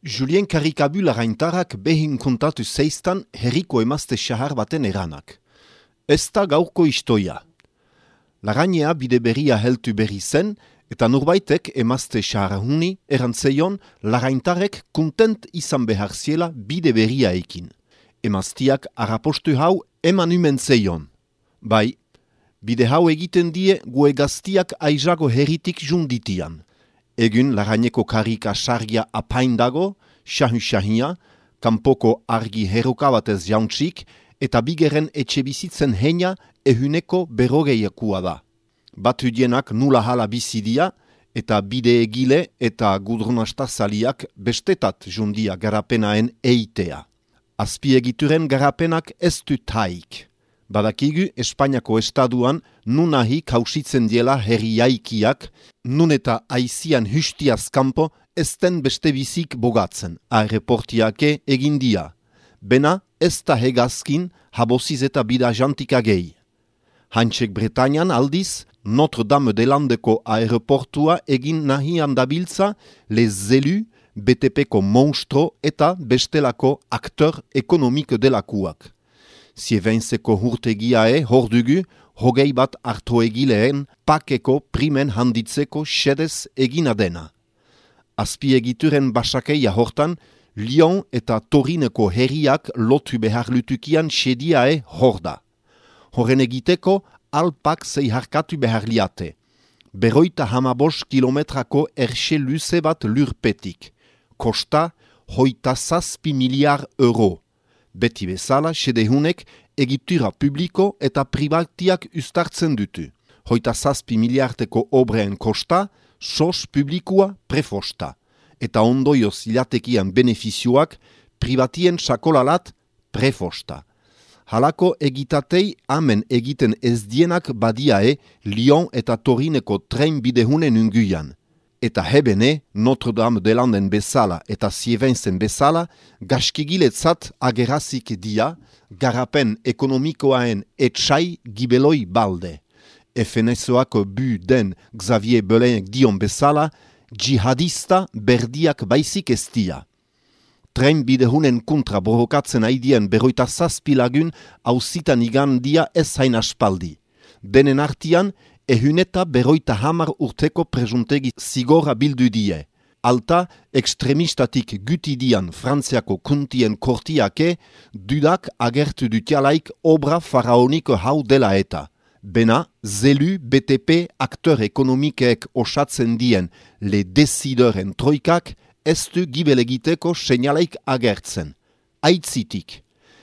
Julien Karikabu Larraintarrak behin kontatu zeiztan herriko emazte xahar baten eranak. Ez da gaurko istoia. Larrainea bide berria heltu berri zen, eta norbaitek emazte xaharahuni erantzeion Larraintarrek kontent izan behar ziela bide berria ekin. Emaztiak arapostu hau eman umen zeion. Bai, bide hau egiten die gue gaztiak aizago herritik junditian. Egun Larraineko karika sargia apain dago, xahu-xahia, kanpoko argi herroka batez jauntzik, eta bigeren etxe bizitzen heina ehuneko berrogeiakua da. Batudienak nula hala bizidia, eta bide egile eta gudrunastazaliak bestetat jundia garapenaen eitea. Azpiegituren garapenak ez du taik. Badakigu Espainiako estaduan nunahi kausitzen diela herriaikiak, nun eta aizian hustiaz kanpo ezten beste bizik bogatzen, aeroportiake egindia. Bena ez da hegazkin haboziz eta bida jantika gehi. Haintzek Bretañan aldiz, Notre-Dame-de-Landeko aeroportua egin nahian dabiltza les élus BTPko monstro eta bestelako akteur ekonomik delakuak. Zieveinzeko hurtegiae hor dugu, hogei bat hartoegileen pakeko primen handitzeko xedez egina dena. Azpiegituren basakeia hortan, Lyon eta Torineko herriak lotu behar lutukian xediae hor da. Horren egiteko, alpak zeiharkatu behar liate. 55 kilometrako erxe luze bat lurpetik. Kosta 27 miliar euro. Beti bezala, xedehunek egitura publiko eta pribatiak ustartzen dutu. 27 miliarteko obreen kosta, sos publikoa prefosta. Eta ondoio zilatekian benefizioak privatien sakolalat prefosta. Halako egitatei amen egiten ez dienak badiae Lyon eta Torineko tren bidehunen unguian. Eta hebene, Notre-Dame-de-Landen bezala eta Zieveinzen bezala, gaskigiletzat agerazik dia, garapen ekonomikoaen etxai gibeloi balde. FNSOako bu den Xavier Belenek dion bezala, jihadista berdiak baizik ez dia. Tren bidehunen kontra borrokatzen aidien 57 lagun hauzitan igan dia ez hain aspaldi. Denen artian, ehuneta 50 urteko presuntegi zigorra bildu die. Alta, ekstremistatik gutidian Frantziako kuntien kortiake, dudak agertu dutialaik obra faraoniko hau dela eta. Bena, zelu BTP akteur ekonomikeek osatzen dien le desideuren troikak ez du gibelegiteko seinalaik agertzen. Aitzitik,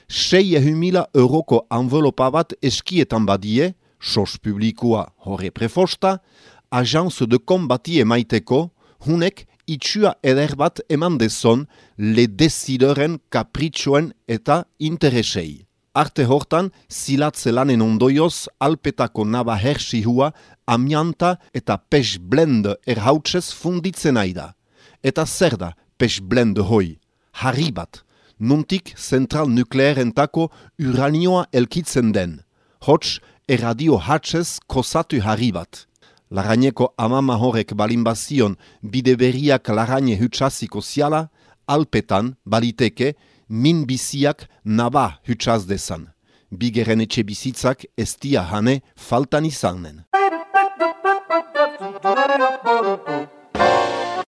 6.000 euroko envelopa bat eskietan badie, sos publikoa horre prefosta, agence de kombati emaiteko, hunek itxua eder bat eman dezon le desideuren kapritxoen eta interesei. Arte hortan, zilatze lanen ondoioz, alpetako naba hersihua, amianta eta pes blende erhautsez funditzen aida. Eta zer da pes blende hoi? Harri bat, nuntik zentral nuklearentako uranioa elkitzen den. Hots, erradio hatsez kosatu harri bat. Larraineko amama horrek balinbazion bide berriak Larraine hutsaziko ziala, alpetan baliteke min biziak naba hutsaz dezan. Bigeren etxe bizitzak ez dia hane faltan izanen.